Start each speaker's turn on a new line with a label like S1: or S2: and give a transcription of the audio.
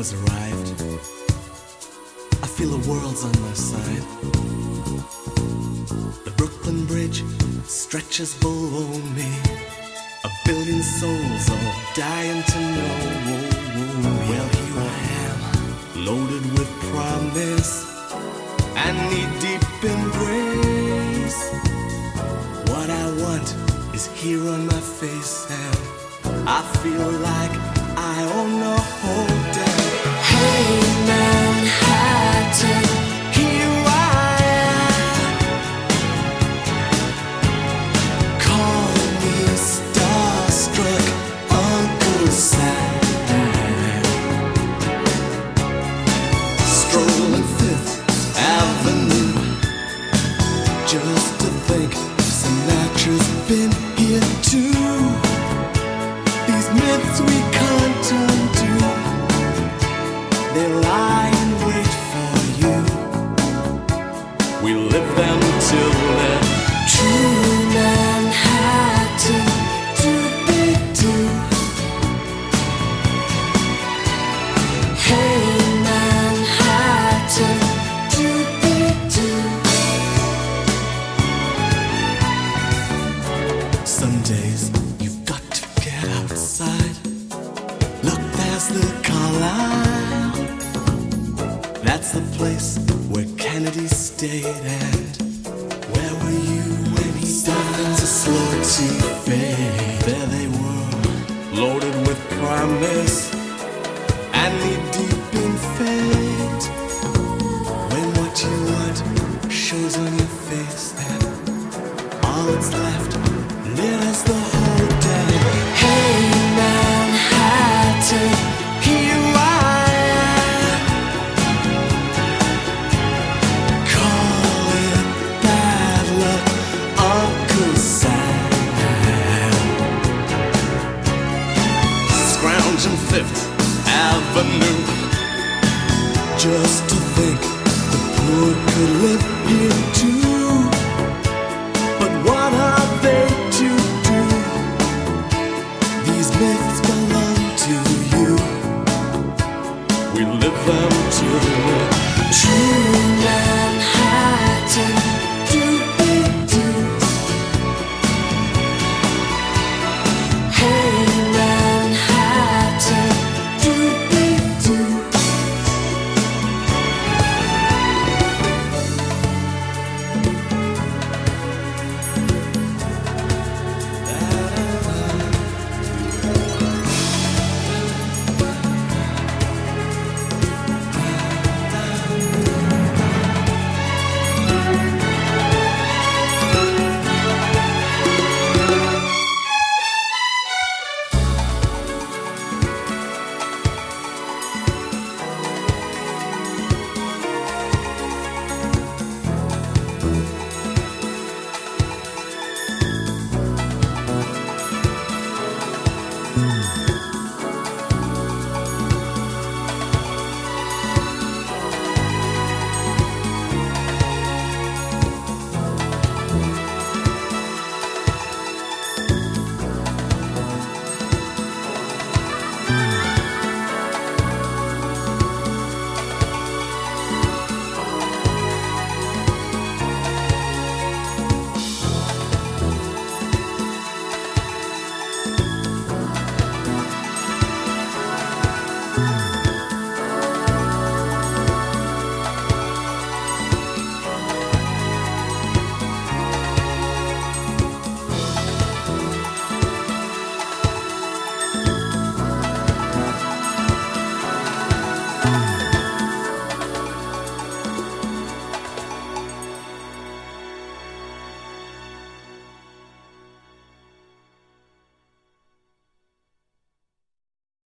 S1: Summer's arrived. I feel the world's on my side. The Brooklyn Bridge stretches below me. A billion souls all dying to know. Well, here I am, loaded with promise and knee-deep in grace. What I want is here on my face, and I feel like I own the whole day.
S2: Hey Manhattan,
S1: Here I am. Call me starstruck Uncle Sam. Strolling Fifth Avenue, just to think Sinatra's been here too. These myths we can't undo, they lie in wait for you. We live them till they're
S2: true Manhattan, do-be-do. Hey Manhattan, do-be-do.
S1: Some days you've got to get outside. Look, there's the Carlisle. That's the place where Kennedy stayed. And where were you when he died? To slow to fade. There they were, loaded with promise and knee-deep in fate. When what you want shows on your face, and all that's left lit as the whole day.
S2: Hey Manhattan,
S1: Here I am. Call it bad luck, Uncle Sam. Scrounging Fifth Avenue, just to think the poor could live here too.